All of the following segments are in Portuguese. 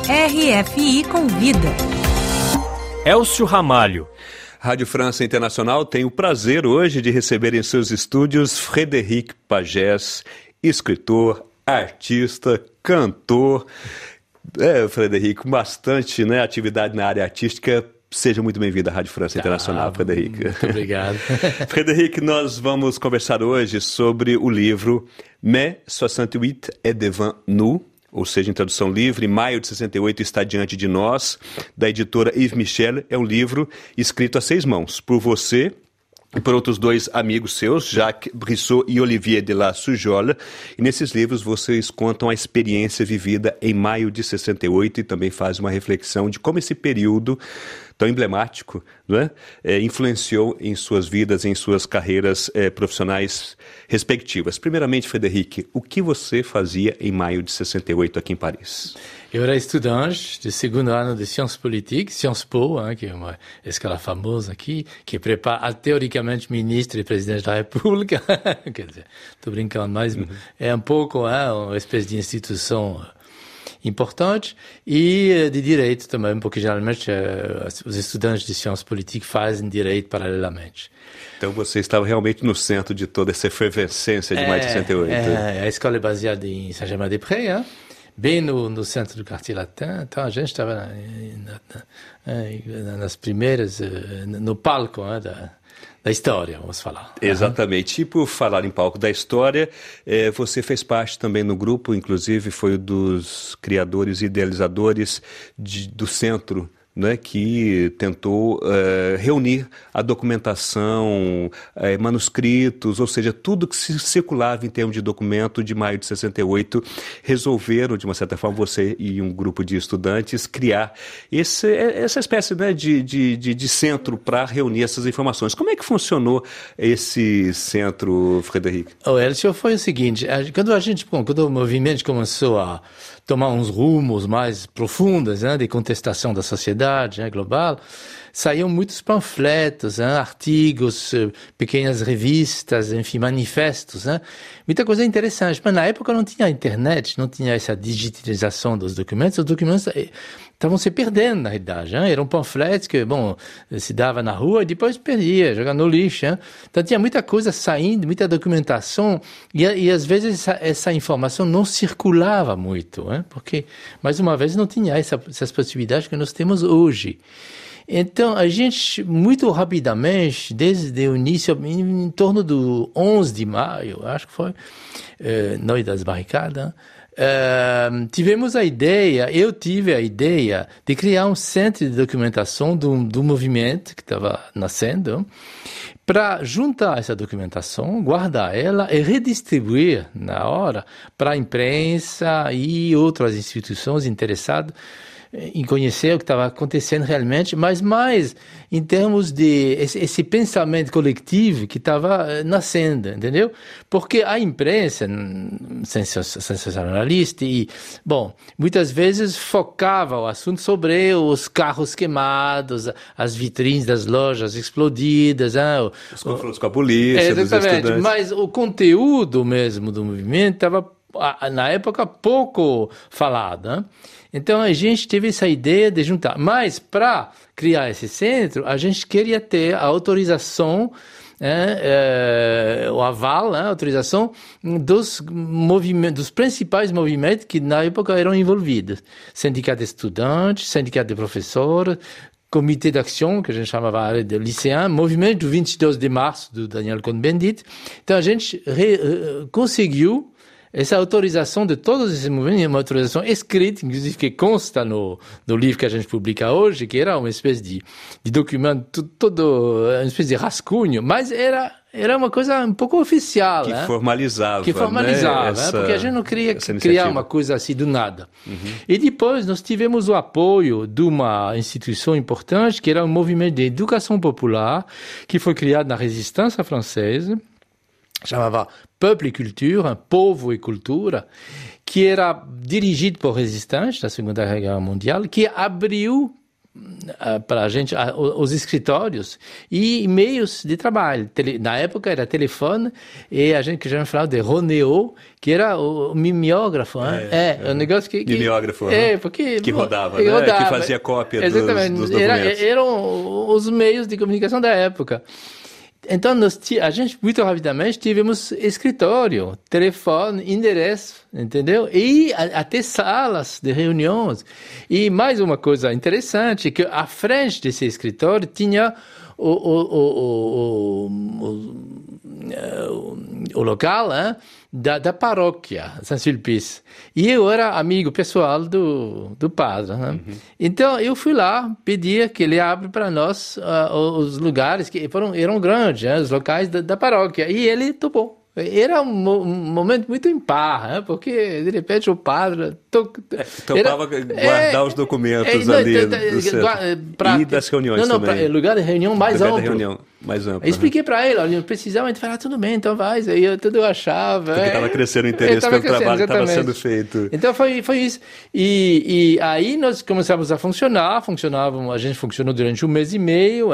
RFI Convida. Elcio Ramalho. Rádio França Internacional tem o prazer hoje de receber em seus estúdios Frédéric Pagès, escritor, artista, cantor. Frédéric, bastante atividade na área artística. Seja muito bem-vindo à Rádio França Internacional, Frédéric. Muito obrigado. Frédéric, nós vamos conversar hoje sobre o livro Mai 68 est devant nous, ou seja, em tradução livre, Maio de 68 está diante de nós, da editora Yves Michel. É um livro escrito a 6 mãos, por você e por outros 2 amigos seus, Jacques Brissot e Olivier de la Soujolle. E nesses livros vocês contam a experiência vivida em maio de 68 e também fazem uma reflexão de como esse período tão emblemático, influenciou em suas vidas, em suas carreiras profissionais respectivas. Primeiramente, Frédéric, o que você fazia em maio de 68 aqui em Paris? Eu era estudante de segundo ano de Sciences Politiques, Sciences Po, que é uma escola famosa aqui, que prepara teoricamente ministro e presidente da República. Quer dizer, estou brincando, mas é um pouco uma espécie de instituição importante, e de direito também, porque geralmente os estudantes de ciências políticas fazem direito paralelamente. Então você estava realmente no centro de toda essa efervescência de maio de 68. A escola é baseada em Saint-Germain-des-Prés, bem no centro do Quartier Latin. Então a gente estava nas primeiras, no palco da história, vamos falar. Exatamente. E por falar em palco da história, você fez parte também no grupo, inclusive foi um dos criadores e idealizadores do centro, que tentou reunir a documentação, manuscritos, ou seja, tudo que se circulava em termos de documento de maio de 68, resolveram, de uma certa forma, você e um grupo de estudantes, criar essa espécie de centro para reunir essas informações. Como é que funcionou esse centro, Frédéric? Elcio, foi o seguinte, quando o movimento começou a tomar uns rumos mais profundos, de contestação da sociedade global, saíam muitos panfletos, artigos, pequenas revistas, enfim, manifestos, muita coisa interessante. Mas na época não tinha internet, não tinha essa digitalização dos documentos. Os documentos estavam se perdendo, na realidade. Eram panfletos que, se dava na rua e depois perdia, jogando no lixo. Então tinha muita coisa saindo, muita documentação, e às vezes essa informação não circulava muito, porque, mais uma vez, não tinha essas possibilidades que nós temos hoje. Então, a gente, muito rapidamente, desde o início, em torno do 11 de maio, acho que foi, Noite das Barricadas, eu tive a ideia de criar um centro de documentação do movimento que estava nascendo, para juntar essa documentação, guardar ela e redistribuir na hora para a imprensa e outras instituições interessadas em conhecer o que estava acontecendo realmente, mas mais em termos de esse pensamento coletivo que estava nascendo, entendeu? Porque a imprensa sensacionalista muitas vezes focava o assunto sobre os carros queimados, as vitrines das lojas explodidas, os confrontos com a polícia, dos estudantes. Mas o conteúdo mesmo do movimento estava, na época, pouco falado, Então, a gente teve essa ideia de juntar. Mas, para criar esse centro, a gente queria ter a autorização, o aval, a autorização dos principais movimentos que, na época, eram envolvidos. Sindicato de estudantes, sindicato de professores, Comitê d'Action, que a gente chamava de lycéen, movimento do 22 de março, do Daniel Cohn-Bendit. Então, a gente conseguiu essa autorização de todos esses movimentos, uma autorização escrita, inclusive que consta no livro que a gente publica hoje, que era uma espécie de documento, uma espécie de rascunho, mas era uma coisa um pouco oficial. Que formalizava. Porque a gente não queria criar uma coisa assim do nada. E depois nós tivemos o apoio de uma instituição importante, que era um movimento de educação popular, que foi criado na Resistência Francesa, chamava Peuple et Culture, Povo e Cultura, que era dirigido por resistentes da Segunda Guerra Mundial, que abriu para a gente os escritórios e e-mails de trabalho. Na época era telefone e a gente chamava de Roneo, que era o mimeógrafo. O negócio que mimeógrafo, porque que rodava, né? Que fazia cópia dos documentos. Eram os meios de comunicação da época. Então, a gente, muito rapidamente, tivemos escritório, telefone, endereço, entendeu? E até salas de reuniões. E mais uma coisa interessante, que à frente desse escritório tinha o local da paróquia Saint-Sulpice. E eu era amigo pessoal do padre. Então, eu fui lá, pedia que ele abra para nós os lugares que eram grandes, os locais da paróquia. E ele topou. Era um momento muito impar, porque de repente o padre topava guardar os documentos ali e das reuniões também. Lugar de reunião mais amplo. Eu expliquei para ele, olha, precisava, ele falou, tudo bem, então vai. Aí eu tudo achava. Porque estava crescendo o interesse pelo trabalho que estava sendo feito. Então foi isso. E aí nós começamos a funcionar, a gente funcionou durante 1 mês e meio,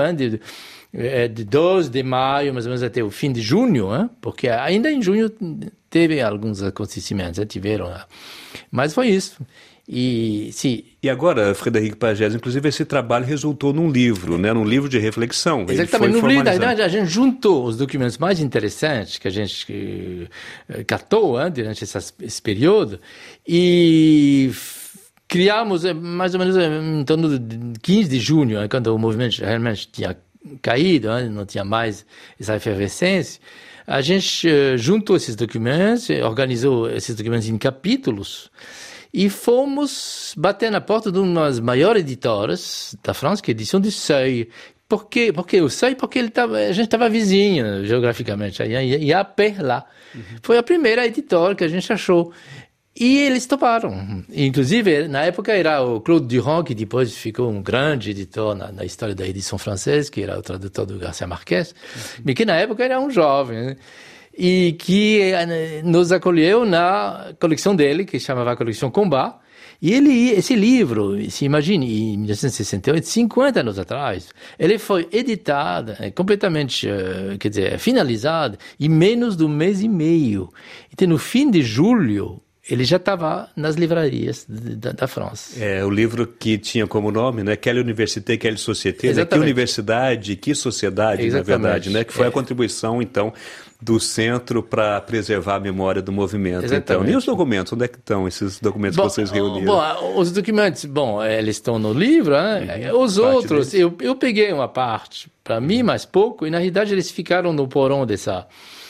de 12 de maio, mais ou menos até o fim de junho, porque ainda em junho teve alguns acontecimentos, tiveram, mas foi isso. E agora, Frederic Pagés, inclusive esse trabalho resultou num livro, num livro de reflexão. Exatamente, no livro, na verdade, a gente juntou os documentos mais interessantes que a gente catou durante esse período e criamos mais ou menos em torno de 15 de junho, quando o movimento realmente tinha caído, não tinha mais essa efervescência, a gente juntou esses documentos, organizou esses documentos em capítulos e fomos bater na porta de uma das maiores editoras da França, que é a edição do Seuil. Por quê? Porque o Seuil, porque a gente estava vizinho geograficamente, ia a pé lá. Foi a primeira editora que a gente achou. E eles toparam. Inclusive, na época era o Claude Durand, que depois ficou um grande editor na história da edição francesa, que era o tradutor do Garcia Marquez, mas que na época era um jovem, e que nos acolheu na coleção dele, que chamava a coleção Combat. E esse livro, se imagine, em 1968, 50 anos atrás, ele foi editado, completamente, finalizado, em menos de 1 mês e meio. Então, no fim de julho, ele já estava nas livrarias da França. O livro que tinha como nome, Quelle Université, Quelle Société, que universidade, que sociedade, exatamente. Na verdade, que foi a contribuição, então, do centro para preservar a memória do movimento. Então, e os documentos? Onde é que estão esses documentos que vocês reuniram? Os documentos, eles estão no livro, Os outros, eu peguei uma parte para mim, mas pouco, e na realidade eles ficaram no porão dessa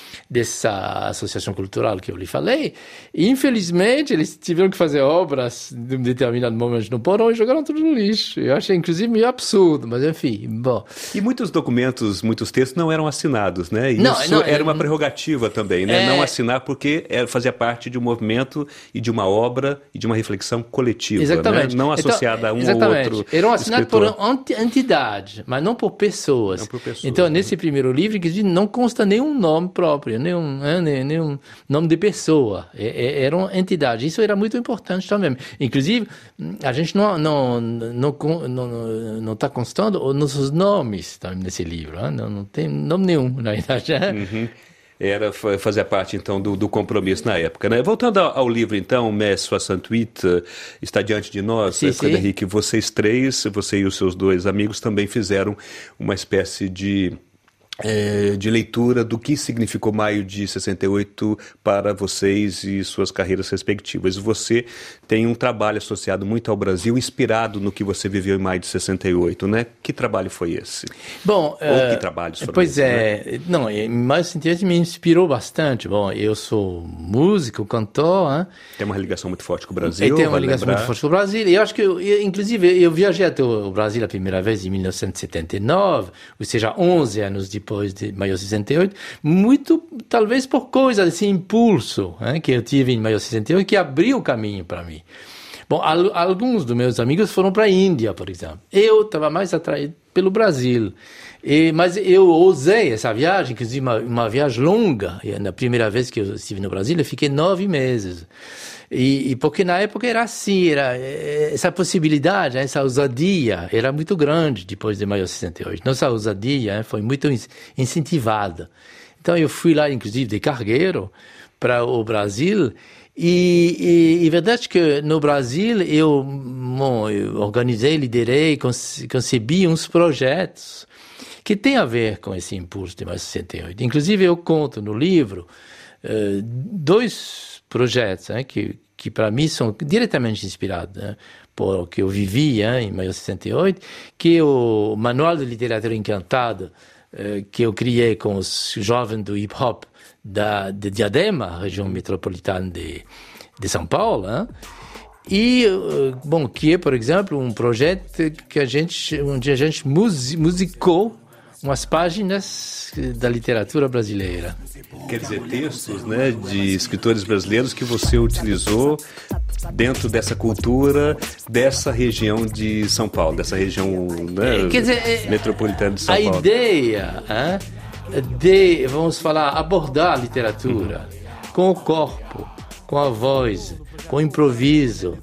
associação cultural que eu lhe falei, e infelizmente eles tiveram que fazer obras de um determinado momento no porão e jogaram tudo no lixo. Eu achei inclusive meio absurdo, mas enfim, bom. E muitos documentos, muitos textos não eram assinados, E isso era uma prerrogativa também, Não assinar porque fazia parte de um movimento e de uma obra e de uma reflexão coletiva, exatamente. Não associada a um ou outro. Eram assinados por entidade, mas não por pessoas. Então, nesse primeiro livro, não consta nenhum nome próprio, nenhum nome de pessoa, eram entidades. Isso era muito importante também. Inclusive, a gente não está constando os nossos nomes também nesse livro, não tem nome nenhum, na verdade. Era fazer parte, então, do compromisso na época, Voltando ao livro, então, Mai 68 está diante de nós, Frederic, vocês três, você e os seus 2 amigos também fizeram uma espécie de leitura do que significou maio de 68 para vocês e suas carreiras respectivas. Você tem um trabalho associado muito ao Brasil, inspirado no que você viveu em maio de 68, Que trabalho foi esse? Bom, ou que trabalhos foram pois esses, não, em maio de 68 me inspirou bastante. Bom, eu sou músico, cantor, Tem uma ligação muito forte com o Brasil. Tem uma ligação muito forte com o Brasil. E eu acho que, inclusive, eu viajei até o Brasil a primeira vez em 1979, ou seja, 11 anos depois de maio de 68, muito, talvez por causa desse impulso que eu tive em maio de 68, que abriu o caminho para mim. Bom, alguns dos meus amigos foram para a Índia, por exemplo. Eu estava mais atraído pelo Brasil. Mas eu ousei essa viagem, inclusive uma viagem longa. E na primeira vez que eu estive no Brasil, eu fiquei 9 meses. E porque na época era assim, essa possibilidade, essa ousadia era muito grande depois de maio de 68. Nossa ousadia foi muito incentivada. Então eu fui lá, inclusive, de cargueiro para o Brasil. E verdade que no Brasil eu organizei, liderei, concebi uns projetos que têm a ver com esse impulso de maio de 68. Inclusive eu conto no livro 2 projetos que para mim são diretamente inspirados por o que eu vivi em maio de 68, que é o Manual de Literatura Encantada, que eu criei com os jovens do hip-hop de Diadema, região metropolitana de São Paulo, e, que é, por exemplo, um projeto onde a gente musicou umas páginas da literatura brasileira. Quer dizer, textos, né, de escritores brasileiros que você utilizou dentro dessa cultura, dessa região de São Paulo, dessa região, né, metropolitana de São Paulo. A ideia de, vamos falar, abordar a literatura com o corpo, com a voz, com o improviso.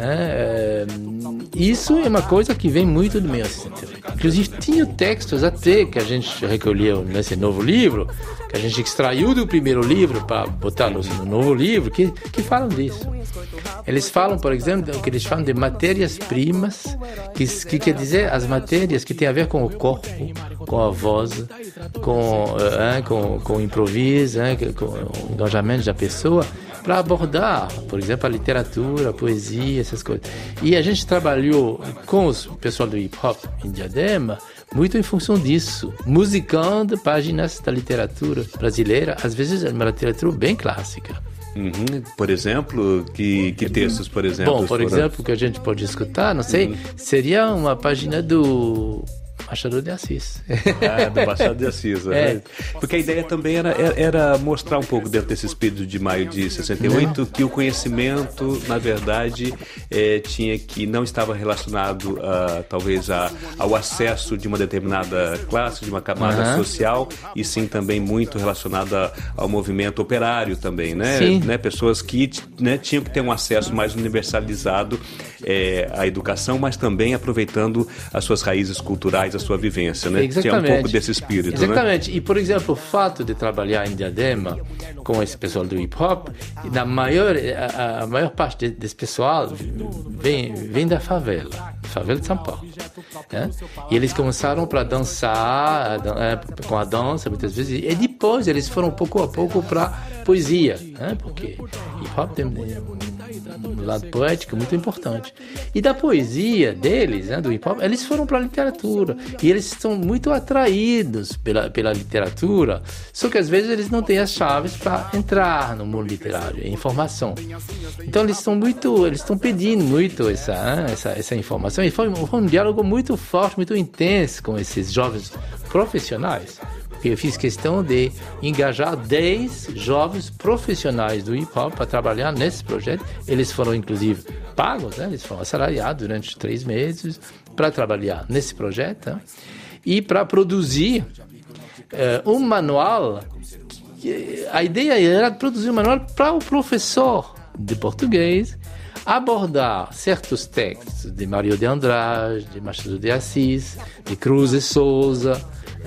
Isso é uma coisa que vem muito do meio assistente. Inclusive, tinha textos até que a gente recolheu nesse novo livro, que a gente extraiu do primeiro livro para botar no novo livro, que falam disso. Eles falam, por exemplo, que eles falam de matérias-primas, que quer dizer as matérias que têm a ver com o corpo, com a voz, com o improviso, com o engajamento da pessoa, para abordar, por exemplo, a literatura, a poesia, essas coisas. E a gente trabalhou com o pessoal do hip-hop em Diadema muito em função disso, musicando páginas da literatura brasileira, às vezes uma literatura bem clássica. Por exemplo, que textos, por exemplo? Bom, por exemplo, que a gente pode escutar, não sei, seria uma página do Machado de Assis. Do Machado de Assis. Né? Porque a ideia também era mostrar um pouco dentro desse espírito de maio de 68 que o conhecimento, na verdade, não estava relacionado talvez ao acesso de uma determinada classe, de uma camada social, e sim também muito relacionado ao movimento operário também, né? Sim. Né? Pessoas que tinham que ter um acesso mais universalizado à educação, mas também aproveitando as suas raízes culturais, a sua vivência, né? Exatamente. Que é um pouco desse espírito, exatamente. Né? E, por exemplo, o fato de trabalhar em Diadema com esse pessoal do hip-hop, a maior parte desse pessoal vem da favela de São Paulo. Né? E eles começaram para dançar com a dança, muitas vezes, e depois eles foram pouco a pouco para poesia, né? Porque hip-hop tem um lado poético muito importante. E da poesia deles, do hip-hop, eles foram para a literatura. E eles estão muito atraídos pela literatura, só que às vezes eles não têm as chaves para entrar no mundo literário, a informação. Então eles estão pedindo muito essa informação. E foi um diálogo muito forte, muito intenso com esses jovens profissionais. Porque eu fiz questão de engajar 10 jovens profissionais do hip-hop para trabalhar nesse projeto. Eles foram, inclusive, pagos, eles foram assalariados durante 3 meses para trabalhar nesse projeto, e para produzir um manual. A ideia era produzir um manual para o professor de português abordar certos textos de Mário de Andrade, de Machado de Assis, de Cruz e Souza,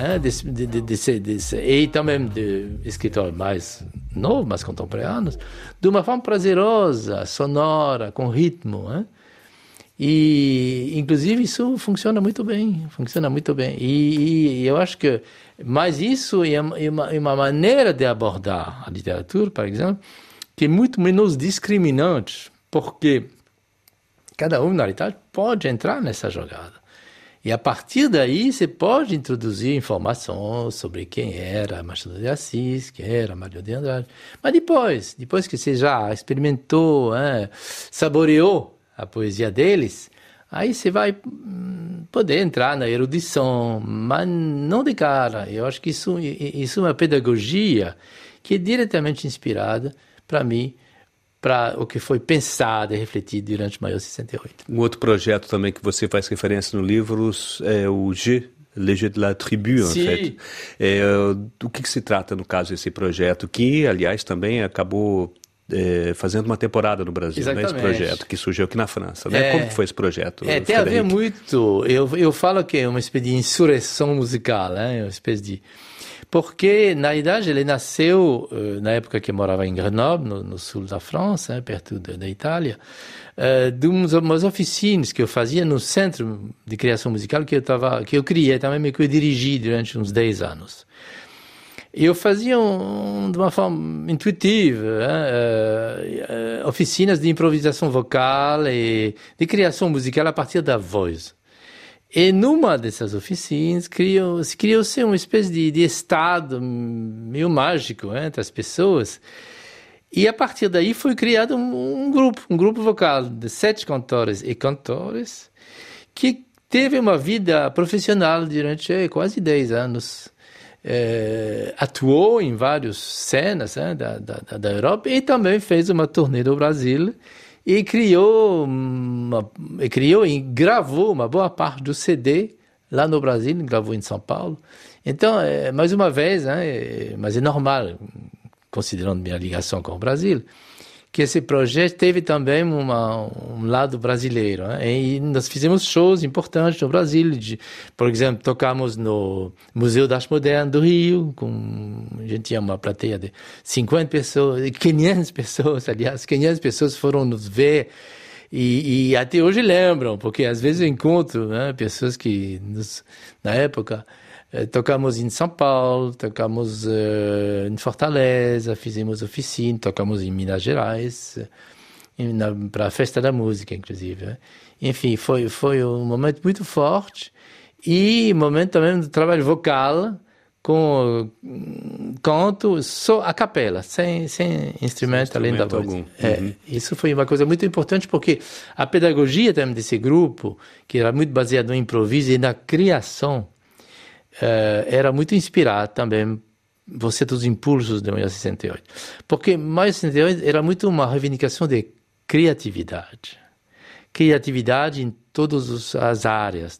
e também de escritores mais novos, mais contemporâneos, de uma forma prazerosa, sonora, com ritmo. E, inclusive, isso funciona muito bem. E eu acho que, mas isso é uma maneira de abordar a literatura, por exemplo, que é muito menos discriminante, porque cada um, na realidade, pode entrar nessa jogada. E a partir daí você pode introduzir informações sobre quem era Machado de Assis, quem era Mário de Andrade. Mas depois que você já experimentou, saboreou a poesia deles, aí você vai poder entrar na erudição, mas não de cara. Eu acho que isso é uma pedagogia que é diretamente inspirada, para mim, para o que foi pensado e refletido durante o Maio 68. Um outro projeto também que você faz referência no livro é o Le Jeu de la Tribu, en fait. Do que se trata, no caso, esse projeto, que, aliás, também acabou fazendo uma temporada no Brasil, né? Esse projeto que surgiu aqui na França, né? Como que foi esse projeto? Tem a ver muito, eu falo que é uma espécie de insurreição musical, né? Uma espécie de... Porque, na verdade, ele nasceu na época que eu morava em Grenoble, no sul da França, né, perto da Itália, de umas oficinas que eu fazia no centro de criação musical que eu criei também, mas que eu dirigi durante uns 10 anos. E eu fazia de uma forma intuitiva, oficinas de improvisação vocal e de criação musical a partir da voz. E numa dessas oficinas criou-se uma espécie de estado meio mágico entre as pessoas. E a partir daí foi criado um grupo vocal de 7 cantores e cantoras que teve uma vida profissional durante quase 10 anos. Atuou em várias cenas da Europa e também fez uma turnê do Brasil. E criou e gravou uma boa parte do CD lá no Brasil, gravou em São Paulo. Então, mais uma vez, mas é normal, considerando minha ligação com o Brasil, que esse projeto teve também um lado brasileiro. E nós fizemos shows importantes no Brasil. Por exemplo, tocamos no Museu da Arte Moderna do Rio, a gente tinha uma plateia de 50 pessoas, 500 pessoas, aliás, 500 pessoas foram nos ver. E até hoje lembram, porque às vezes eu encontro pessoas que, na época... Tocamos em São Paulo, tocamos em Fortaleza, fizemos oficina, tocamos em Minas Gerais, para a Festa da Música, inclusive. Enfim, foi um momento muito forte e um momento também de trabalho vocal, com canto só a capela, sem instrumento além da voz. Isso foi uma coisa muito importante porque a pedagogia também desse grupo, que era muito baseada no improviso e na criação, era muito inspirado também por certos impulsos de Maio 68. Porque Maio 68 era muito uma reivindicação de criatividade. Criatividade em todas as áreas.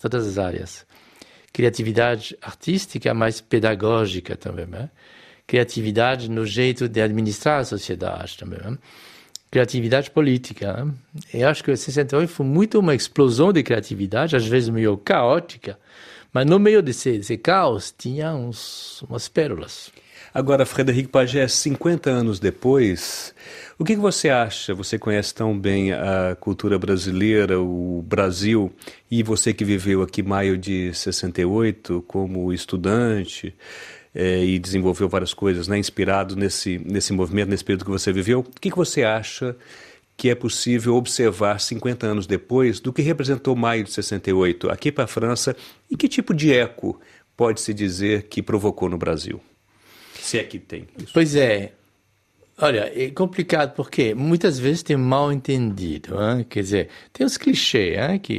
Criatividade artística, mas pedagógica também. Criatividade no jeito de administrar a sociedade também. Criatividade política. Eu acho que 68 foi muito uma explosão de criatividade, às vezes meio caótica, mas no meio desse caos tinha umas pérolas. Agora, Frederic Pagé, 50 anos depois, o que você acha? Você conhece tão bem a cultura brasileira, o Brasil, e você que viveu aqui em maio de 68 como estudante e desenvolveu várias coisas, inspirado nesse movimento, nesse período que você viveu, o que você acha que é possível observar 50 anos depois do que representou maio de 68 aqui para a França e que tipo de eco pode-se dizer que provocou no Brasil? Se é que tem isso. Pois é. Olha, é complicado porque muitas vezes tem mal entendido. Quer dizer, tem uns clichês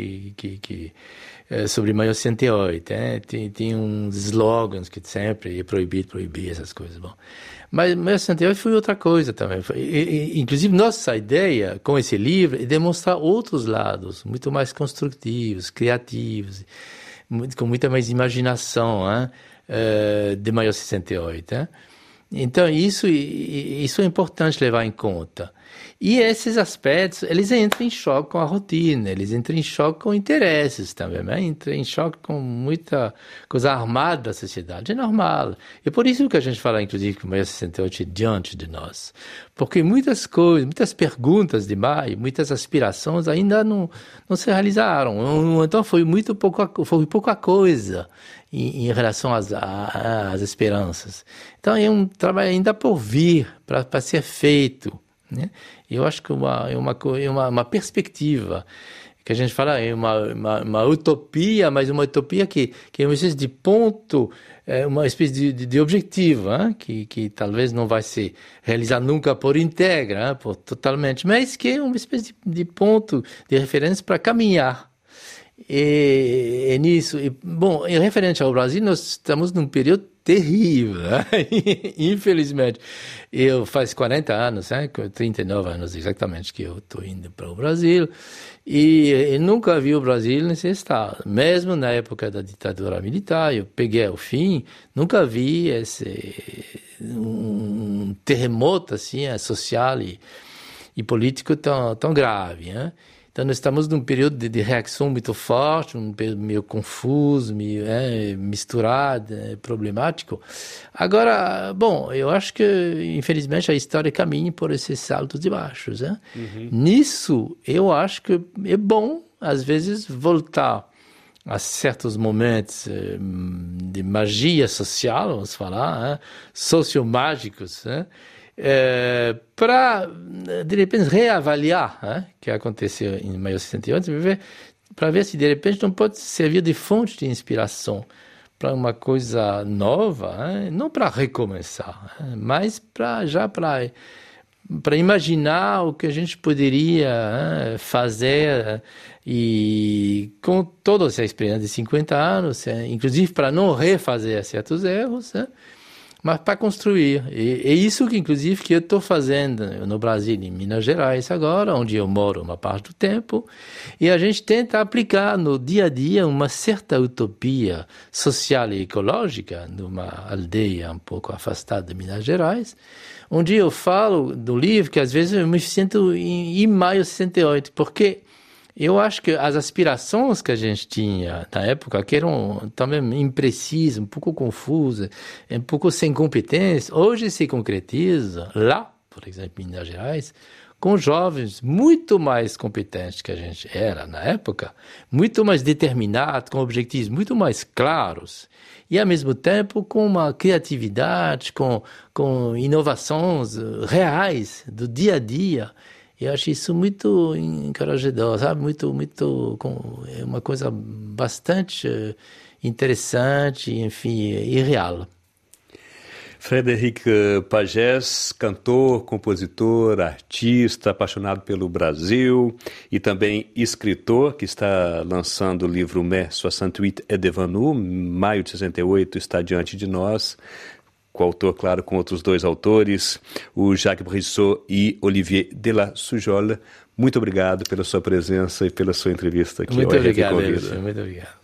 sobre maio 68. Tem uns slogans que sempre é proibir essas coisas. Bom. Mas maio 68 foi outra coisa também. Inclusive, nossa ideia com esse livro é demonstrar outros lados, muito mais construtivos, criativos, com muita mais imaginação de maio 68. Então, isso é importante levar em conta. E esses aspectos, eles entram em choque com a rotina, eles entram em choque com interesses também, entram em choque com muita coisa armada da sociedade, é normal. E por isso que a gente fala, inclusive, que o maio 68 é diante de nós. Porque muitas coisas, muitas perguntas de maio, muitas aspirações ainda não se realizaram. Então, foi pouca coisa em relação às esperanças. Então, é um trabalho ainda por vir, para ser feito. Eu acho que uma perspectiva que a gente fala é uma utopia, mas uma utopia que é uma espécie de ponto, uma espécie de objetivo, que talvez não vai se realizar nunca por inteiro, totalmente, mas que é uma espécie de ponto de referência para caminhar. E nisso, bom, em referente ao Brasil, nós estamos num período terrível, né? Infelizmente. Eu faz 40 anos, 39 anos exatamente que eu estou indo para o Brasil, e nunca vi o Brasil nesse estado. Mesmo na época da ditadura militar, eu peguei ao fim, nunca vi um terremoto assim, social e político tão grave, né? Então, nós estamos num período de reação muito forte, um período meio confuso, meio misturado, problemático. Agora, bom, eu acho que, infelizmente, a história caminha por esses saltos e baixos. Né? Uhum. Nisso, eu acho que é bom, às vezes, voltar a certos momentos de magia social, vamos falar, sociomágicos, né? Para, de repente, reavaliar o que aconteceu em maio de 68, para ver se, de repente, não pode servir de fonte de inspiração para uma coisa nova, não para recomeçar, mas para imaginar o que a gente poderia fazer e com toda essa experiência de 50 anos, inclusive para não refazer certos erros, mas para construir. E é isso que, inclusive, que eu estou fazendo no Brasil, em Minas Gerais agora, onde eu moro uma parte do tempo, e a gente tenta aplicar no dia a dia uma certa utopia social e ecológica numa aldeia um pouco afastada de Minas Gerais, onde eu falo do livro que às vezes eu me sinto em maio de 68, porque eu acho que as aspirações que a gente tinha na época, que eram também imprecisas, um pouco confusas, um pouco sem competência, hoje se concretiza lá, por exemplo, em Minas Gerais, com jovens muito mais competentes que a gente era na época, muito mais determinados, com objetivos muito mais claros, e ao mesmo tempo com uma criatividade, com inovações reais do dia a dia. Eu acho isso muito encorajador, sabe? É uma coisa bastante interessante, enfim, e real. Frédéric Pagès, cantor, compositor, artista, apaixonado pelo Brasil e também escritor, que está lançando o livro Mai 68 est devant nous, maio de 68 está diante de nós, coautor, claro, com outros dois autores, o Jacques Brissot e Olivier de la Soujolle. Muito obrigado pela sua presença e pela sua entrevista aqui. Muito obrigado, muito obrigado.